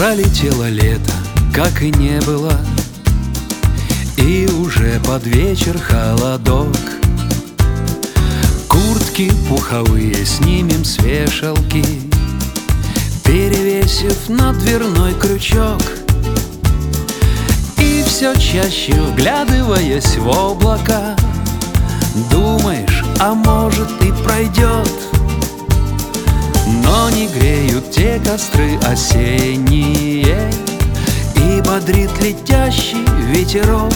Пролетело лето, как и не было, и уже под вечер холодок. Куртки пуховые снимем с вешалки, перевесив на дверной крючок. И все чаще, вглядываясь в облака, думаешь, а может и пройдет. Но не греют те костры осенние, и бодрит летящий ветерок.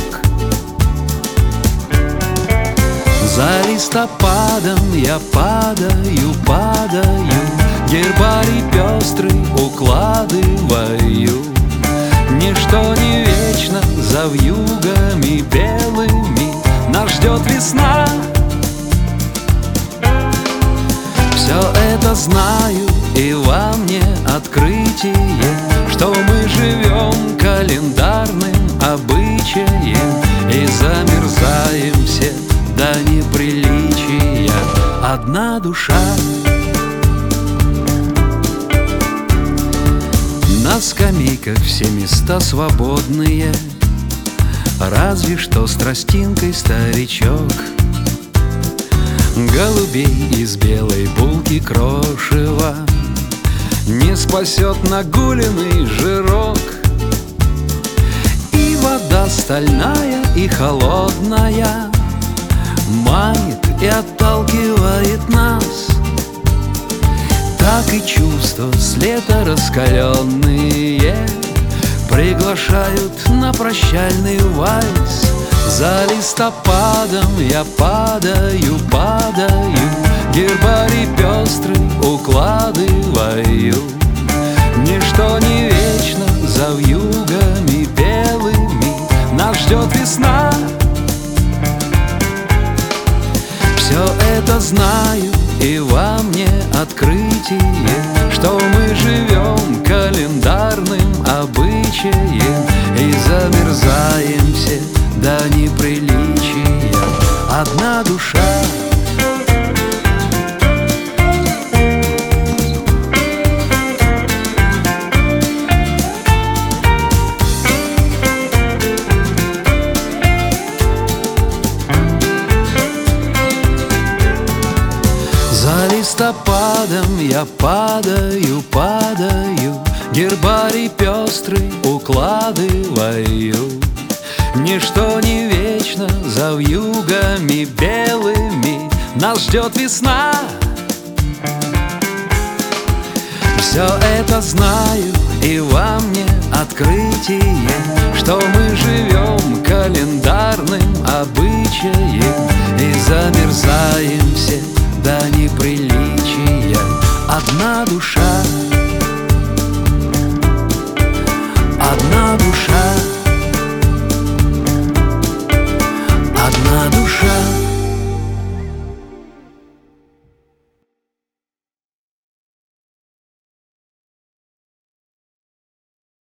За листопадом я падаю, гербарий пестрый укладываю. Ничто не вечно, за вьюгами белыми нас ждет весна. Все это знаю, и во мне открытие, что мы живем календарным обычаем и замерзаем все до неприличия. Одна душа. На скамейках все места свободные, разве что с тростинкой старичок. Голубей из белой булки крошева не спасет нагуленный жирок. И вода стальная и холодная манит и отталкивает нас. Так и чувства с лета раскаленные приглашают на прощальный вальс. За листопадом я падаю, гербарий пестрый укладываю. Ничто не вечно, за вьюгами белыми нас ждет весна. Все это знаю, и во мне открытие, что мы живем календарным обычаем и замерзаем все до неприличия. Одна душа. За листопадом я падаю, гербарий пестрый укладываю. Ничто не вечно, за вьюгами белыми нас ждет весна. Все это знаю, и во мне открытие, что мы живем календарным обычаем и замерзаем все до неприличия. Одна душа. Одна душа. Одна душа.